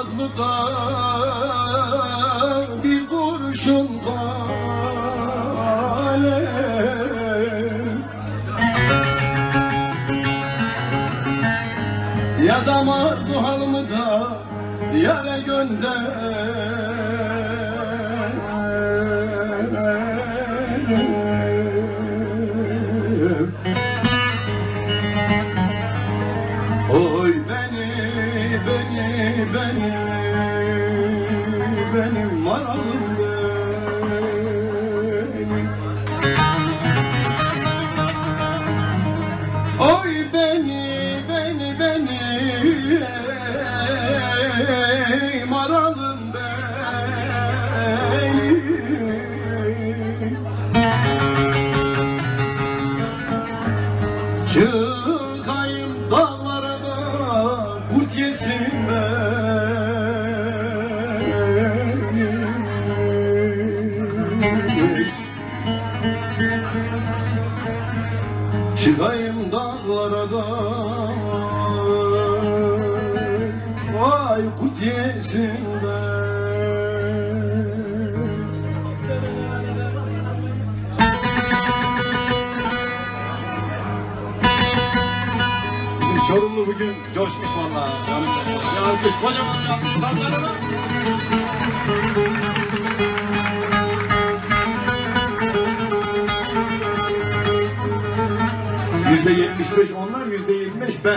Yazamaz mı da bir kurşun kalem? Yazamaz o halımı da yere gönder. Oy benim maralım benim. Oy benim maralım benim. Çıkayım dağlara da kurt yesin beni. Çıkayım dağlara da vay kurt yesin beni. Çorumlu bugün coşmuş vallahi. Bir alkış kocaman yapmışlar. %75 onlar, %25 ben.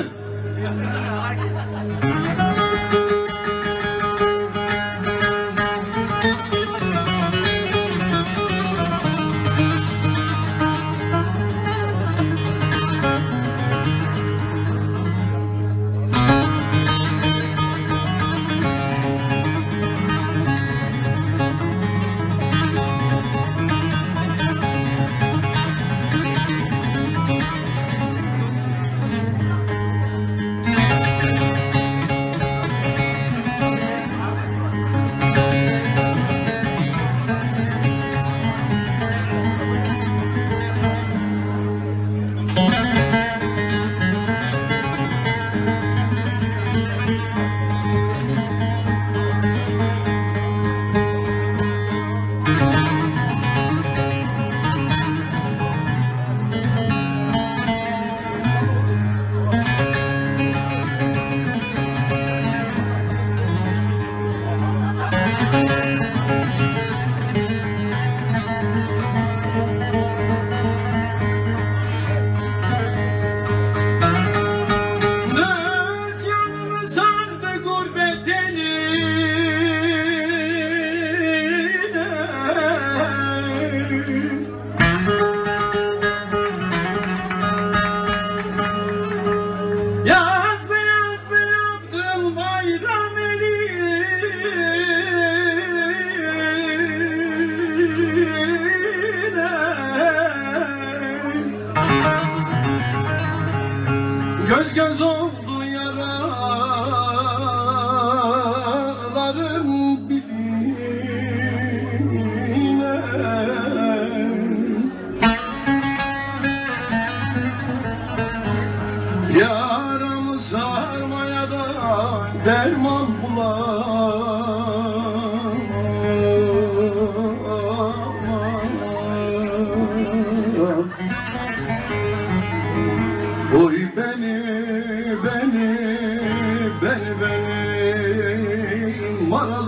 Göz göz oldu yaralarım biline. Yaramı sarmaya da derman bulamam. Oy beni, benim maralı